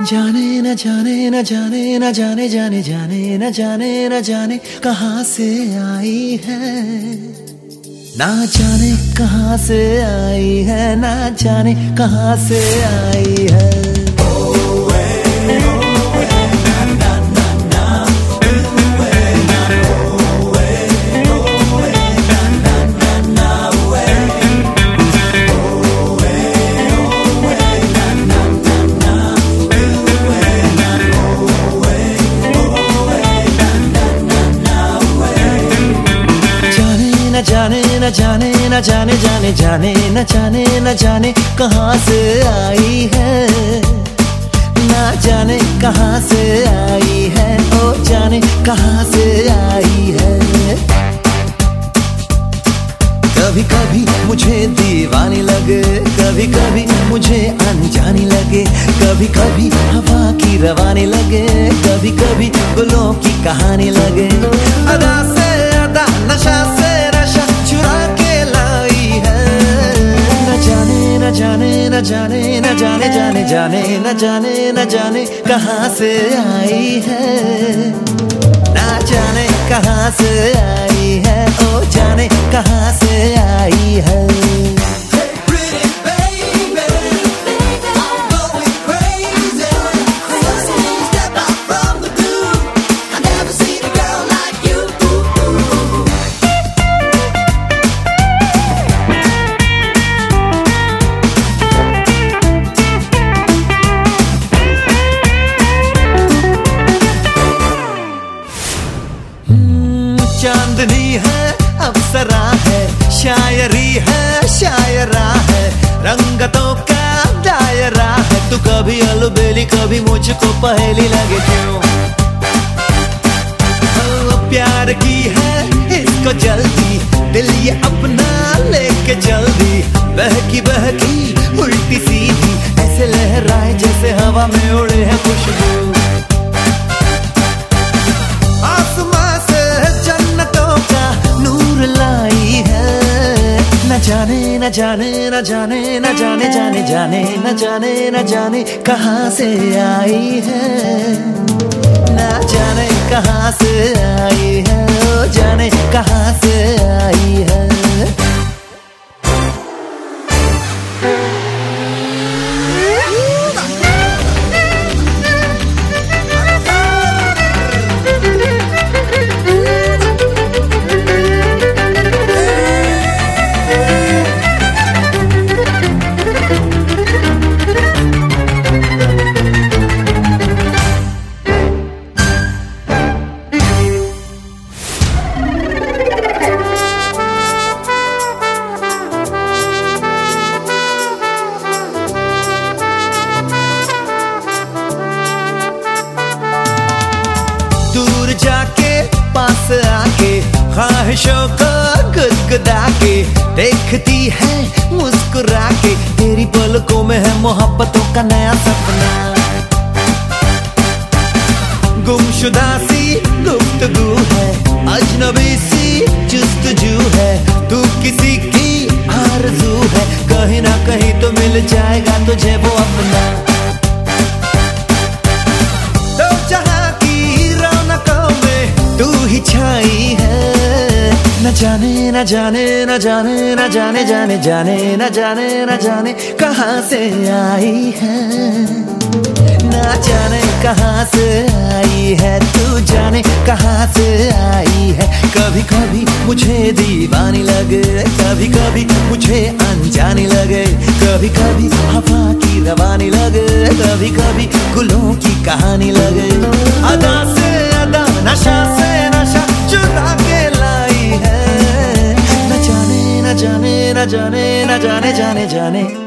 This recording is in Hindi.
जाने न जाने न जाने न जाने जाने जाने न जाने न जाने कहाँ से आई है, ना जाने कहाँ से आई है, ना जाने कहाँ से आई है। न जाने न जाने न जाने जाने जाने न जाने न जाने कहाँ से आई है, ना जाने कहाँ से आई है, ओ जाने कहाँ से आई है। कभी कभी मुझे दीवानी लगे, कभी कभी मुझे अनजानी लगे, कभी कभी हवा की रवानी लगे, कभी कभी गुलों की कहानी लगे। अदा से अदा, नशा से नशा चुरा के लाई है। न जाने न जाने न जाने न जाने जाने जाने न जाने न जाने कहाँ से आई है, ना जाने कहाँ से आई है, ओ जाने कहाँ से आई है। चांदनी है, अप्सरा है, शायरी है, शायरा है, रंगतों का दायरा है। तू कभी अलबेली कभी मुझको पहेली लगे क्यों, प्यार की है इसको जल्दी, दिल ये अपना लेके जल्दी। बहकी बहकी उल्टी सीधी ऐसे लहराए जैसे हवा में उड़े हैं खुशबू। न जाने न जाने न जाने न जाने जाने जाने न जाने न जाने कहाँ से आई है, न जाने कहाँ से आई है, ओ जाने कहाँ से आई है। दूर जाके पास आके ख्वाहिशों को गुदगुदा के देखती है मुस्कुरा के, तेरी पलकों में है मोहब्बतों का नया सपना। गुमशुदा सी गुफ्तगू है, अजनबी सी जुस्तजू है, तू किसी की आरज़ू है, कहीं ना कहीं तो मिल जाएगा तुझे वो अपना। तो जहाँ की रौनकों में तू ही छाई है, न जाने न जाने न जाने न जाने जाने जाने न जाने न जाने कहाँ से आई है, ना जाने कहाँ से आई है, तू जाने कहाँ से आई है। कभी कभी मुझे दीवानी लगे, कभी कभी मुझे अनजानी लगे, कभी कभी हवा की रवानी लगे, कभी कभी गुलों की कहानी लगे। अदा से अदा, नशा से नशा चुरा के लाई है। न जाने न जाने न जाने न जाने जाने जाने